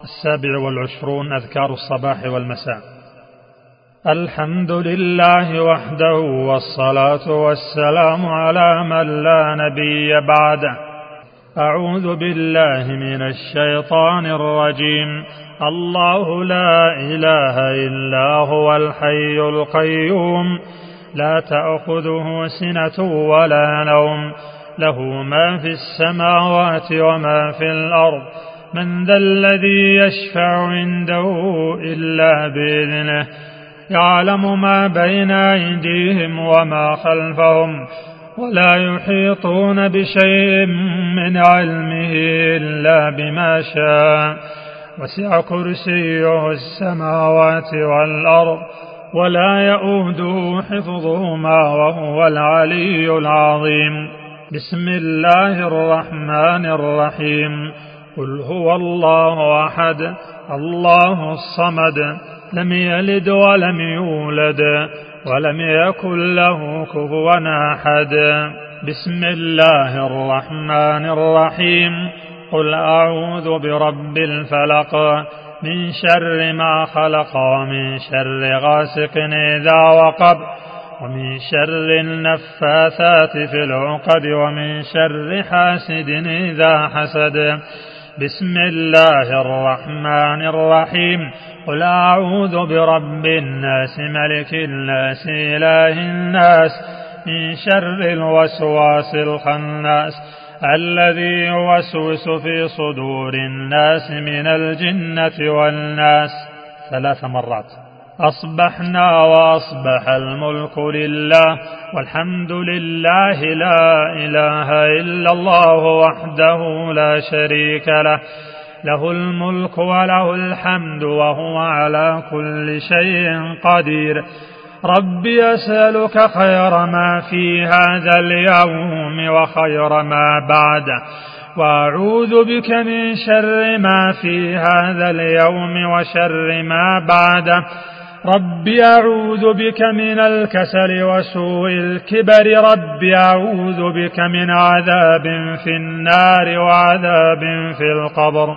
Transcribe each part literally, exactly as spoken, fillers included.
السابع والعشرون أذكار الصباح والمساء. الحمد لله وحده والصلاة والسلام على من لا نبي بعده. أعوذ بالله من الشيطان الرجيم. الله لا إله إلا هو الحي القيوم لا تأخذه سنة ولا نوم له ما في السماوات وما في الأرض من ذا الذي يشفع عنده إلا بإذنه يعلم ما بين أيديهم وما خلفهم ولا يحيطون بشيء من علمه إلا بما شاء وسع كرسيه السماوات والأرض ولا يؤوده حفظهما وهو العلي العظيم. بسم الله الرحمن الرحيم. قل هو الله أحد الله الصمد لم يلد ولم يولد ولم يكن له كفوا أحد. بسم الله الرحمن الرحيم. قل أعوذ برب الفلق من شر ما خلق ومن شر غاسق إذا وقب ومن شر النفاثات في العقد ومن شر حاسد إذا حسد. بسم الله الرحمن الرحيم. قل أعوذ برب الناس ملك الناس إله الناس من شر الوسواس الخناس الذي يوسوس في صدور الناس من الجنة والناس. ثلاث مرات. أصبحنا وأصبح الملك لله والحمد لله لا إله إلا الله وحده لا شريك له له الملك وله الحمد وهو على كل شيء قدير. ربي أسألك خير ما في هذا اليوم وخير ما بعده وأعوذ بك من شر ما في هذا اليوم وشر ما بعده. ربي أعوذ بك من الكسل وسوء الكبر. ربي أعوذ بك من عذاب في النار وعذاب في القبر.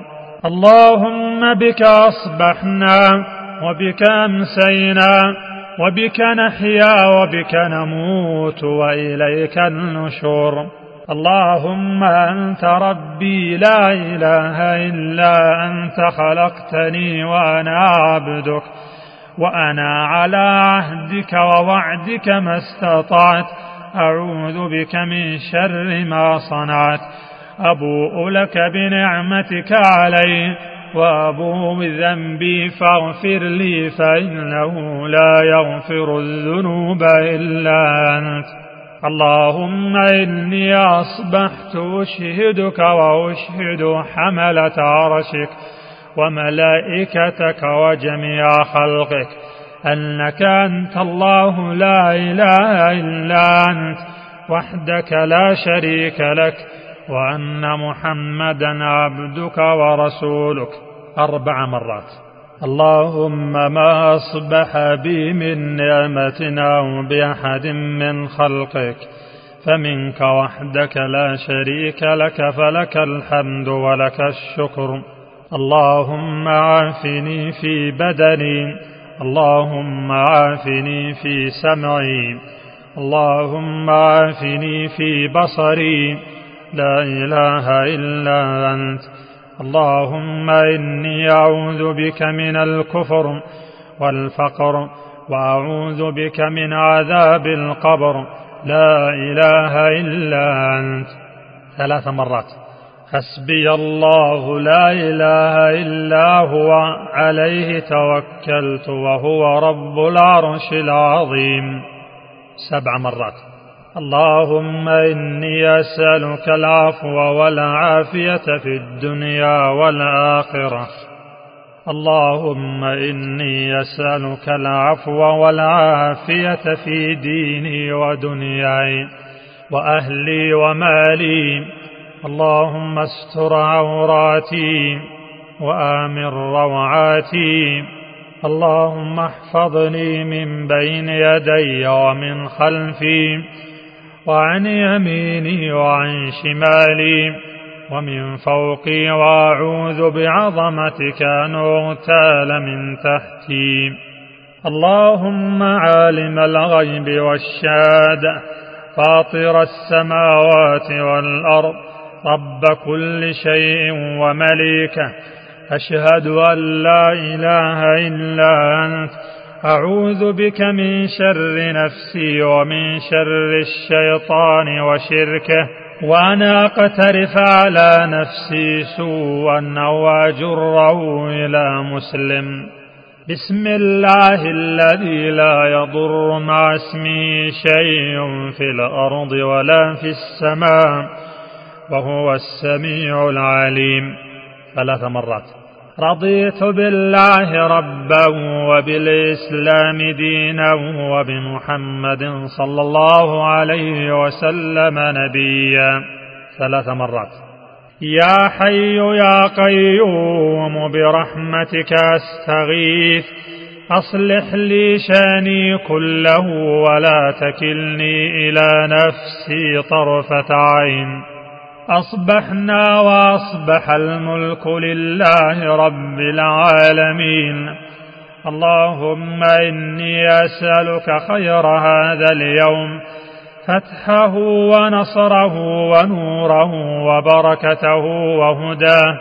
اللهم بك أصبحنا وبك أمسينا وبك نحيا وبك نموت وإليك النشور. اللهم أنت ربي لا إله إلا أنت خلقتني وأنا عبدك وأنا على عهدك ووعدك ما استطعت. أعوذ بك من شر ما صنعت. أبوء لك بنعمتك علي وأبوء بذنبي فاغفر لي فإنه لا يغفر الذنوب إلا أنت. اللهم إني أصبحت أشهدك وأشهد حملة عرشك وملائكتك وجميع خلقك أنك أنت الله لا إله إلا أنت وحدك لا شريك لك وأن محمدا عبدك ورسولك. أربع مرات. اللهم ما أصبح بي من نعمة أو بأحد من خلقك فمنك وحدك لا شريك لك فلك الحمد ولك الشكر. اللهم عافني في بدني اللهم عافني في سمعي اللهم عافني في بصري لا إله إلا أنت. اللهم إني أعوذ بك من الكفر والفقر وأعوذ بك من عذاب القبر لا إله إلا أنت. ثلاث مرات. حسبي الله لا إله إلا هو عليه توكلت وهو رب العرش العظيم. سبع مرات. اللهم إني أسألك العفو والعافية في الدنيا والآخرة. اللهم إني أسألك العفو والعافية في ديني ودنياي وأهلي ومالي. اللهم استر عوراتي وآمن روعاتي. اللهم احفظني من بين يدي ومن خلفي وعن يميني وعن شمالي. ومن فوقي وأعوذ بعظمتك أن أغتال من تحتي. اللهم عالم الغيب والشهادة فاطر السماوات والأرض رب كل شيء ومليكه، أشهد أن لا إله إلا أنت، أعوذ بك من شر نفسي ومن شر الشيطان وشركه، وأن أقترف على نفسي سوءا أو أجره إلى مسلم. بسم الله الذي لا يضر مع اسمه شيء في الأرض ولا في السماء وهو السميع العليم. ثلاث مرات. رضيت بالله ربا وبالإسلام دينا وبمحمد صلى الله عليه وسلم نبيا. ثلاث مرات. يا حي يا قيوم برحمتك أستغيث، أصلح لي شاني كله ولا تكلني إلى نفسي طرفة عين. أصبحنا وأصبح الملك لله رب العالمين. اللهم إني أسألك خير هذا اليوم، فتحه ونصره ونوره وبركته وهداه،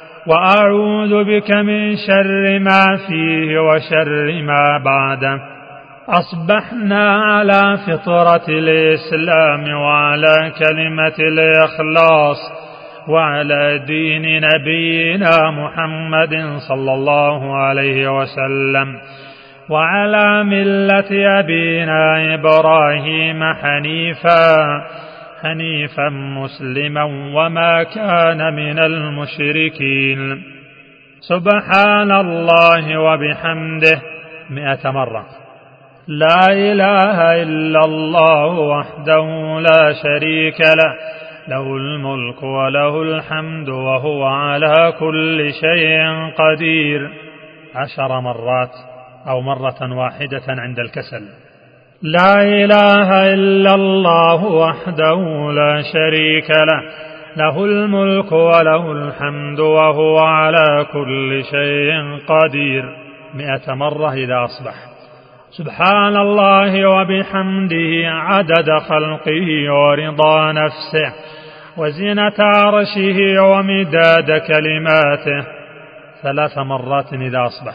وأعوذ بك من شر ما فيه وشر ما بعده. أصبحنا على فطرة الإسلام وعلى كلمة الإخلاص وعلى دين نبينا محمد صلى الله عليه وسلم وعلى ملة أبينا إبراهيم حنيفا حنيفا مسلما وما كان من المشركين. سبحان الله وبحمده مئة مرة. لا إله إلا الله وحده لا شريك له، له الملك وله الحمد وهو على كل شيء قدير. عشر مرات أو مرة واحدة عند الكسل. لا إله إلا الله وحده لا شريك له، له الملك وله الحمد وهو على كل شيء قدير. مئة مرة إذا أصبح. سبحان الله وبحمده عدد خلقه ورضا نفسه وزنة عرشه ومداد كلماته. ثلاث مرات إذا أصبح.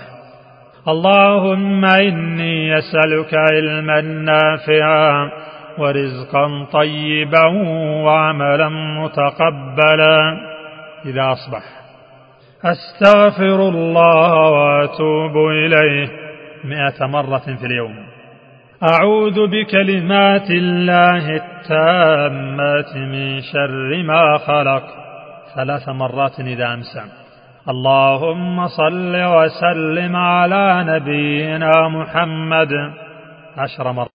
اللهم إني أسألك علما نافعا ورزقا طيبا وعملا متقبلا. إذا أصبح. أستغفر الله وأتوب إليه مئة مرة في اليوم. أعوذ بكلمات الله التامات من شر ما خلق. ثلاث مرات إذا أمسى. اللهم صل وسلم على نبينا محمد. عشر مرات.